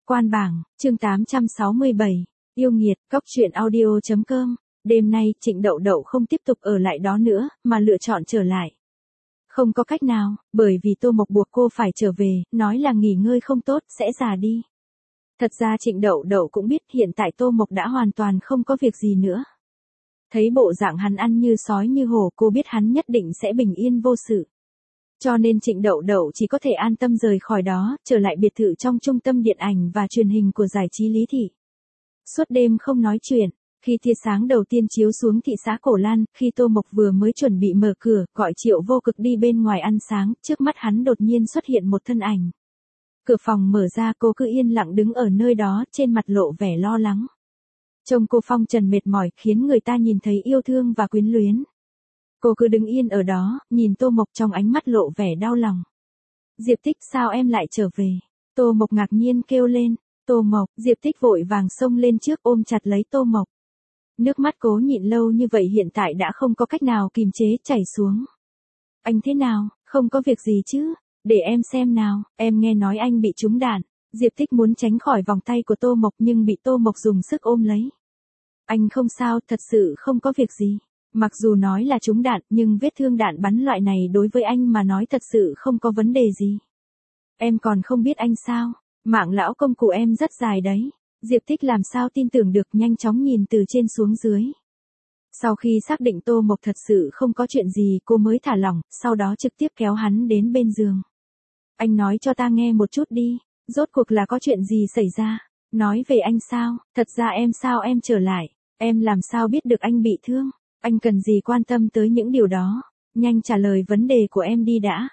Quan bảng, chương 867, yêu nghiệt, cóc truyện audio.com. Đêm nay Trịnh Đậu Đậu không tiếp tục ở lại đó nữa, mà lựa chọn trở lại. Không có cách nào, bởi vì Tô Mộc buộc cô phải trở về, nói là nghỉ ngơi không tốt, sẽ già đi. Thật ra Trịnh Đậu Đậu cũng biết hiện tại Tô Mộc đã hoàn toàn không có việc gì nữa. Thấy bộ dạng hắn ăn như sói như hổ, cô biết hắn nhất định sẽ bình yên vô sự. Cho nên Trịnh Đậu Đậu chỉ có thể an tâm rời khỏi đó, trở lại biệt thự trong trung tâm điện ảnh và truyền hình của giải trí Lý Thị. Suốt đêm không nói chuyện, khi tia sáng đầu tiên chiếu xuống thị xã Cổ Lan, khi Tô Mộc vừa mới chuẩn bị mở cửa, gọi Triệu Vô Cực đi bên ngoài ăn sáng, trước mắt hắn đột nhiên xuất hiện một thân ảnh. Cửa phòng mở ra, cô cứ yên lặng đứng ở nơi đó, trên mặt lộ vẻ lo lắng. Trông cô phong trần mệt mỏi, khiến người ta nhìn thấy yêu thương và quyến luyến. Cô cứ đứng yên ở đó, nhìn Tô Mộc trong ánh mắt lộ vẻ đau lòng. Diệp Tích, sao em lại trở về? Tô Mộc ngạc nhiên kêu lên. Tô Mộc, Diệp Tích vội vàng xông lên trước ôm chặt lấy Tô Mộc. Nước mắt cố nhịn lâu như vậy hiện tại đã không có cách nào kìm chế chảy xuống. Anh thế nào, không có việc gì chứ? Để em xem nào, em nghe nói anh bị trúng đạn. Diệp Tích muốn tránh khỏi vòng tay của Tô Mộc nhưng bị Tô Mộc dùng sức ôm lấy. Anh không sao, thật sự không có việc gì. Mặc dù nói là trúng đạn nhưng vết thương đạn bắn loại này đối với anh mà nói thật sự không có vấn đề gì. Em còn không biết anh sao, mạng lão công của em rất dài đấy. Diệp Tích làm sao tin tưởng được, nhanh chóng nhìn từ trên xuống dưới. Sau khi xác định Tô Mộc thật sự không có chuyện gì, cô mới thả lỏng, sau đó trực tiếp kéo hắn đến bên giường. Anh nói cho ta nghe một chút đi, rốt cuộc là có chuyện gì xảy ra? Nói về anh sao, thật ra sao em trở lại, em làm sao biết được anh bị thương? Anh cần gì quan tâm tới những điều đó, nhanh trả lời vấn đề của em đi đã.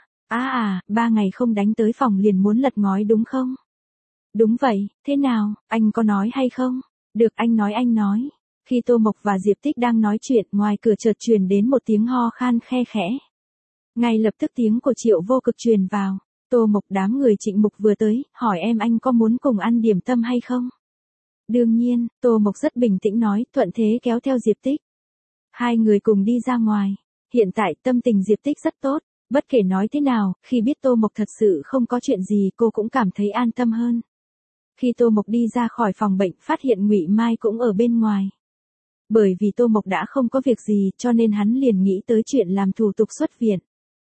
3 ngày không đánh tới phòng liền muốn lật ngói đúng không? Đúng vậy, thế nào, anh có nói hay không? Được, anh nói. Khi Tô Mộc và Diệp Tích đang nói chuyện, ngoài cửa chợt truyền đến một tiếng ho khan khe khẽ. Ngay lập tức tiếng của Triệu Vô Cực truyền vào. Tô Mộc, đám người Trịnh Mục vừa tới, hỏi em anh có muốn cùng ăn điểm tâm hay không? Đương nhiên, Tô Mộc rất bình tĩnh nói, thuận thế kéo theo Diệp Tích. Hai người cùng đi ra ngoài. Hiện tại tâm tình Diệp Tích rất tốt, bất kể nói thế nào, khi biết Tô Mộc thật sự không có chuyện gì cô cũng cảm thấy an tâm hơn. Khi Tô Mộc đi ra khỏi phòng bệnh, phát hiện Ngụy Mai cũng ở bên ngoài. Bởi vì Tô Mộc đã không có việc gì cho nên hắn liền nghĩ tới chuyện làm thủ tục xuất viện.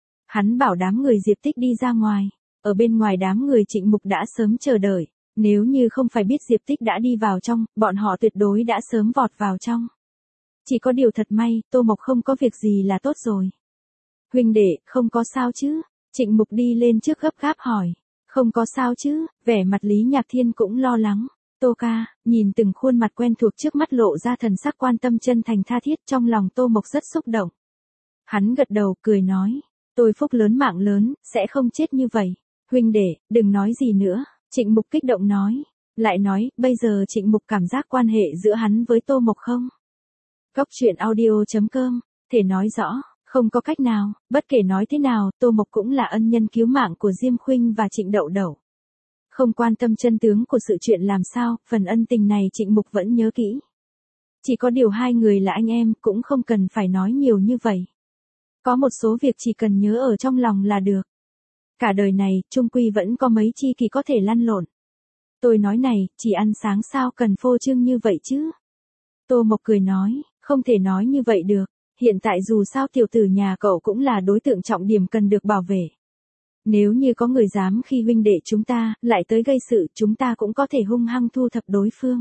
Hắn bảo đám người Diệp Tích đi ra ngoài, ở bên ngoài đám người Trịnh Mục đã sớm chờ đợi, nếu như không phải biết Diệp Tích đã đi vào trong, bọn họ tuyệt đối đã sớm vọt vào trong. Chỉ có điều thật may, Tô Mộc không có việc gì là tốt rồi. Huynh đệ, không có sao chứ? Trịnh Mục đi lên trước gấp gáp hỏi. Không có sao chứ? Vẻ mặt Lý Nhạc Thiên cũng lo lắng. Tô ca, nhìn từng khuôn mặt quen thuộc trước mắt lộ ra thần sắc quan tâm chân thành tha thiết, trong lòng Tô Mộc rất xúc động. Hắn gật đầu, cười nói. Tôi phúc lớn mạng lớn, sẽ không chết như vậy. Huynh đệ, đừng nói gì nữa. Trịnh Mục kích động nói. Lại nói, bây giờ Trịnh Mục cảm giác quan hệ giữa hắn với Tô Mộc không? Cóc truyện audio.com, thể nói rõ, không có cách nào, bất kể nói thế nào, Tô Mộc cũng là ân nhân cứu mạng của Diêm Khuynh và Trịnh Đậu Đậu. Không quan tâm chân tướng của sự chuyện làm sao, phần ân tình này Trịnh Mục vẫn nhớ kỹ. Chỉ có điều hai người là anh em, cũng không cần phải nói nhiều như vậy. Có một số việc chỉ cần nhớ ở trong lòng là được. Cả đời này, chung quy vẫn có mấy chi kỷ có thể lăn lộn. Tôi nói này, chỉ ăn sáng sao cần phô trương như vậy chứ? Tô Mộc cười nói, không thể nói như vậy được, hiện tại dù sao tiểu tử nhà cậu cũng là đối tượng trọng điểm cần được bảo vệ. Nếu như có người dám khi huynh đệ chúng ta, lại tới gây sự, chúng ta cũng có thể hung hăng thu thập đối phương.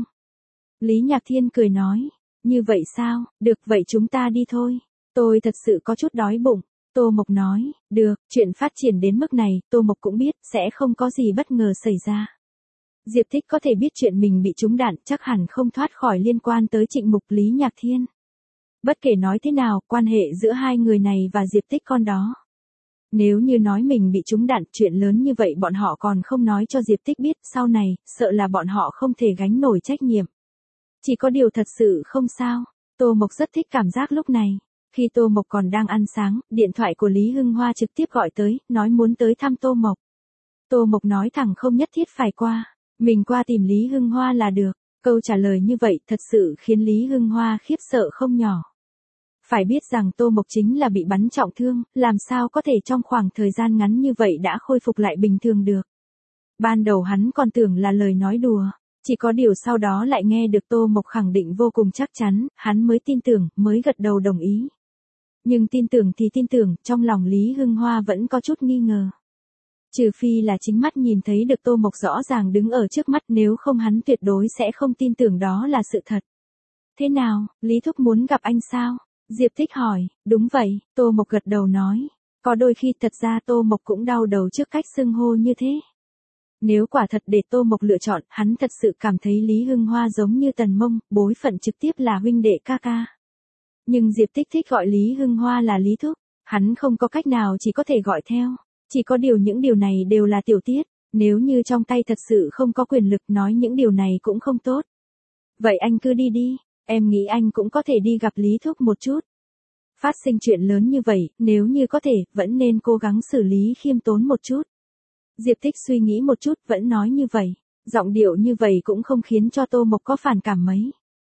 Lý Nhạc Thiên cười nói, như vậy sao, được vậy chúng ta đi thôi, tôi thật sự có chút đói bụng. Tô Mộc nói, được, chuyện phát triển đến mức này, Tô Mộc cũng biết, sẽ không có gì bất ngờ xảy ra. Diệp Tích có thể biết chuyện mình bị trúng đạn, chắc hẳn không thoát khỏi liên quan tới Trịnh Mục Lý Nhạc Thiên. Bất kể nói thế nào, quan hệ giữa hai người này và Diệp Tích con đó. Nếu như nói mình bị trúng đạn, chuyện lớn như vậy bọn họ còn không nói cho Diệp Tích biết, sau này, sợ là bọn họ không thể gánh nổi trách nhiệm. Chỉ có điều thật sự không sao, Tô Mộc rất thích cảm giác lúc này. Khi Tô Mộc còn đang ăn sáng, điện thoại của Lý Hưng Hoa trực tiếp gọi tới, nói muốn tới thăm Tô Mộc. Tô Mộc nói thẳng không nhất thiết phải qua. Mình qua tìm Lý Hưng Hoa là được. Câu trả lời như vậy thật sự khiến Lý Hưng Hoa khiếp sợ không nhỏ. Phải biết rằng Tô Mộc chính là bị bắn trọng thương, làm sao có thể trong khoảng thời gian ngắn như vậy đã khôi phục lại bình thường được. Ban đầu hắn còn tưởng là lời nói đùa, chỉ có điều sau đó lại nghe được Tô Mộc khẳng định vô cùng chắc chắn, hắn mới tin tưởng, mới gật đầu đồng ý. Nhưng tin tưởng thì tin tưởng, trong lòng Lý Hưng Hoa vẫn có chút nghi ngờ. Trừ phi là chính mắt nhìn thấy được Tô Mộc rõ ràng đứng ở trước mắt, nếu không hắn tuyệt đối sẽ không tin tưởng đó là sự thật. Thế nào, Lý Thúc muốn gặp anh sao? Diệp Tích hỏi. Đúng vậy, Tô Mộc gật đầu nói. Có đôi khi thật ra Tô Mộc cũng đau đầu trước cách xưng hô như thế. Nếu quả thật để Tô Mộc lựa chọn, hắn thật sự cảm thấy Lý Hưng Hoa giống như Tần Mông, bối phận trực tiếp là huynh đệ ca ca. Nhưng Diệp Tích thích gọi Lý Hưng Hoa là Lý Thúc, hắn không có cách nào chỉ có thể gọi theo. Chỉ có điều những điều này đều là tiểu tiết, nếu như trong tay thật sự không có quyền lực nói những điều này cũng không tốt. Vậy anh cứ đi đi, em nghĩ anh cũng có thể đi gặp Lý Thúc một chút. Phát sinh chuyện lớn như vậy, nếu như có thể, vẫn nên cố gắng xử lý khiêm tốn một chút. Diệp Tích suy nghĩ một chút vẫn nói như vậy, giọng điệu như vậy cũng không khiến cho Tô Mộc có phản cảm mấy.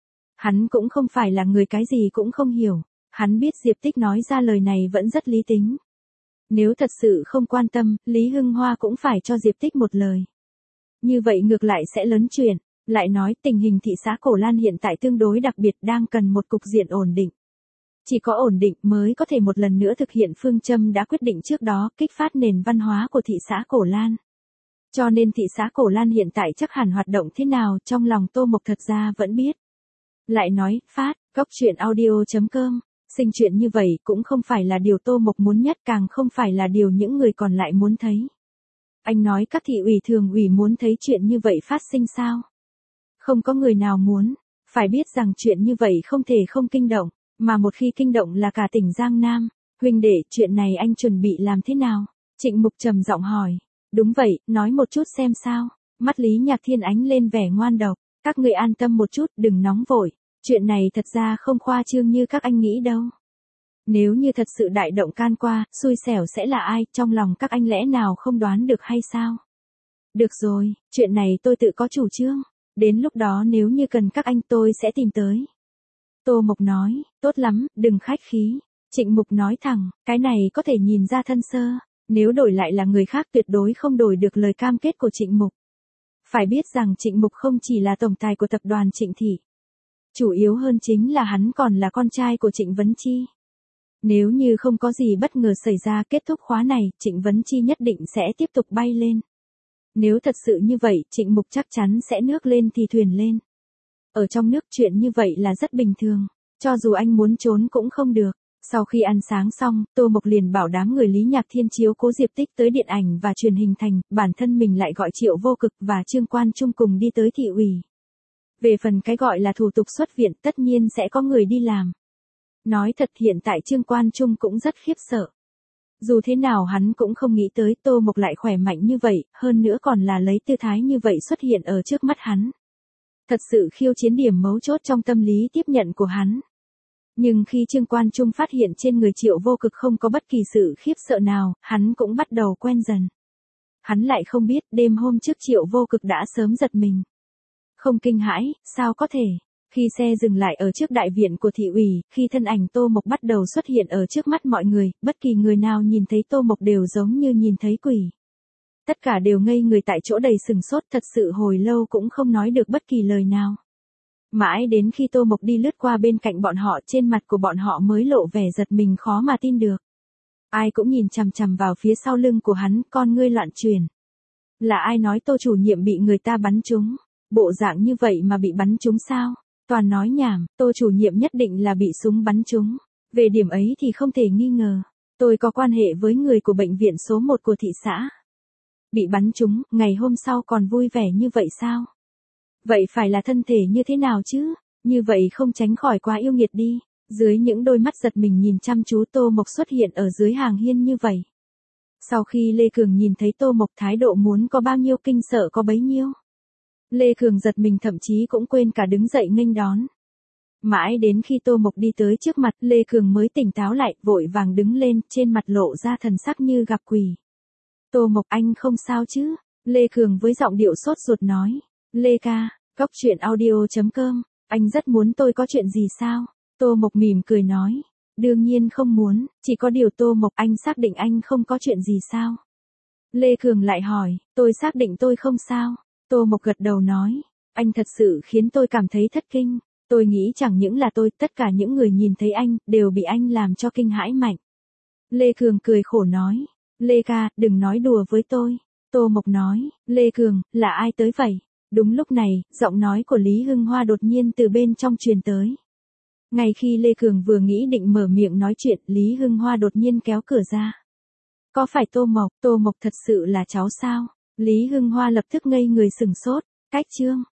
Hắn cũng không phải là người cái gì cũng không hiểu, hắn biết Diệp Tích nói ra lời này vẫn rất lý tính. Nếu thật sự không quan tâm, Lý Hưng Hoa cũng phải cho Diệp Tích một lời. Như vậy ngược lại sẽ lớn chuyện, lại nói tình hình thị xã Cổ Lan hiện tại tương đối đặc biệt đang cần một cục diện ổn định. Chỉ có ổn định mới có thể một lần nữa thực hiện phương châm đã quyết định trước đó, kích phát nền văn hóa của thị xã Cổ Lan. Cho nên thị xã Cổ Lan hiện tại chắc hẳn hoạt động thế nào trong lòng Tô Mộc thật ra vẫn biết. Lại nói, phát, góc chuyện audio.com, sinh chuyện như vậy cũng không phải là điều Tô Mộc muốn nhất, càng không phải là điều những người còn lại muốn thấy. Anh nói các thị ủy thường ủy muốn thấy chuyện như vậy phát sinh sao? Không có người nào muốn, phải biết rằng chuyện như vậy không thể không kinh động, mà một khi kinh động là cả tỉnh Giang Nam. Huynh đệ, chuyện này anh chuẩn bị làm thế nào? Trịnh Mục trầm giọng hỏi. Đúng vậy, nói một chút xem sao. Mắt Lý Nhạc Thiên ánh lên vẻ ngoan độc. Các người an tâm một chút, đừng nóng vội. Chuyện này thật ra không khoa trương như các anh nghĩ đâu. Nếu như thật sự đại động can qua, xui xẻo sẽ là ai, trong lòng các anh lẽ nào không đoán được hay sao? Được rồi, chuyện này tôi tự có chủ trương. Đến lúc đó nếu như cần các anh tôi sẽ tìm tới. Tô Mộc nói, tốt lắm, đừng khách khí. Trịnh Mục nói thẳng, cái này có thể nhìn ra thân sơ. Nếu đổi lại là người khác tuyệt đối không đổi được lời cam kết của Trịnh Mục. Phải biết rằng Trịnh Mục không chỉ là tổng tài của tập đoàn Trịnh Thị. Chủ yếu hơn chính là hắn còn là con trai của Trịnh Vấn Chi. Nếu như không có gì bất ngờ xảy ra kết thúc khóa này, Trịnh Vấn Chi nhất định sẽ tiếp tục bay lên. Nếu thật sự như vậy, Trịnh Mục chắc chắn sẽ nước lên thì thuyền lên. Ở trong nước chuyện như vậy là rất bình thường, cho dù anh muốn trốn cũng không được. Sau khi ăn sáng xong, Tô Mộc liền bảo đám người Lý Nhạc Thiên chiếu cố Diệp Tích tới điện ảnh và truyền hình thành, bản thân mình lại gọi Triệu Vô Cực và Trương Quan Trung cùng đi tới thị ủy. Về phần cái gọi là thủ tục xuất viện tất nhiên sẽ có người đi làm. Nói thật hiện tại Trương Quan Trung cũng rất khiếp sợ. Dù thế nào hắn cũng không nghĩ tới Tô Mộc lại khỏe mạnh như vậy, hơn nữa còn là lấy tư thái như vậy xuất hiện ở trước mắt hắn. Thật sự khiêu chiến điểm mấu chốt trong tâm lý tiếp nhận của hắn. Nhưng khi Trương Quan Trung phát hiện trên người Triệu Vô Cực không có bất kỳ sự khiếp sợ nào, hắn cũng bắt đầu quen dần. Hắn lại không biết đêm hôm trước Triệu Vô Cực đã sớm giật mình. Không kinh hãi, sao có thể? Khi xe dừng lại ở trước đại viện của thị ủy, khi thân ảnh Tô Mộc bắt đầu xuất hiện ở trước mắt mọi người, bất kỳ người nào nhìn thấy Tô Mộc đều giống như nhìn thấy quỷ. Tất cả đều ngây người tại chỗ đầy sừng sốt, thật sự hồi lâu cũng không nói được bất kỳ lời nào. Mãi đến khi Tô Mộc đi lướt qua bên cạnh bọn họ, trên mặt của bọn họ mới lộ vẻ giật mình khó mà tin được. Ai cũng nhìn chằm chằm vào phía sau lưng của hắn, con ngươi loạn chuyển. Là ai nói Tô chủ nhiệm bị người ta bắn trúng? Bộ dạng như vậy mà bị bắn trúng sao? Toàn nói nhảm, Tô chủ nhiệm nhất định là bị súng bắn trúng. Về điểm ấy thì không thể nghi ngờ. Tôi có quan hệ với người của bệnh viện số 1 của thị xã. Bị bắn trúng, ngày hôm sau còn vui vẻ như vậy sao? Vậy phải là thân thể như thế nào chứ? Như vậy không tránh khỏi quá yêu nghiệt đi. Dưới những đôi mắt giật mình nhìn chăm chú Tô Mộc xuất hiện ở dưới hàng hiên như vậy. Sau khi Lê Cường nhìn thấy Tô Mộc thái độ muốn có bao nhiêu kinh sợ có bấy nhiêu. Lê Cường giật mình thậm chí cũng quên cả đứng dậy nghênh đón. Mãi đến khi Tô Mộc đi tới trước mặt, Lê Cường mới tỉnh táo lại, vội vàng đứng lên, trên mặt lộ ra thần sắc như gặp quỷ. Tô Mộc, anh không sao chứ? Lê Cường với giọng điệu sốt ruột nói. Lê ca, góc chuyện audio.com, anh rất muốn tôi có chuyện gì sao? Tô Mộc mỉm cười nói. Đương nhiên không muốn, chỉ có điều Tô Mộc, anh xác định anh không có chuyện gì sao? Lê Cường lại hỏi, tôi xác định tôi không sao. Tô Mộc gật đầu nói, anh thật sự khiến tôi cảm thấy thất kinh. Tôi nghĩ chẳng những là tôi, tất cả những người nhìn thấy anh, đều bị anh làm cho kinh hãi mạnh. Lê Cường cười khổ nói, Lê ca, đừng nói đùa với tôi. Tô Mộc nói, Lê Cường, là ai tới vậy? Đúng lúc này, giọng nói của Lý Hưng Hoa đột nhiên từ bên trong truyền tới. Ngay khi Lê Cường vừa nghĩ định mở miệng nói chuyện, Lý Hưng Hoa đột nhiên kéo cửa ra. Có phải Tô Mộc thật sự là cháu sao? Lý Hưng Hoa lập tức ngây người sửng sốt, cách chương.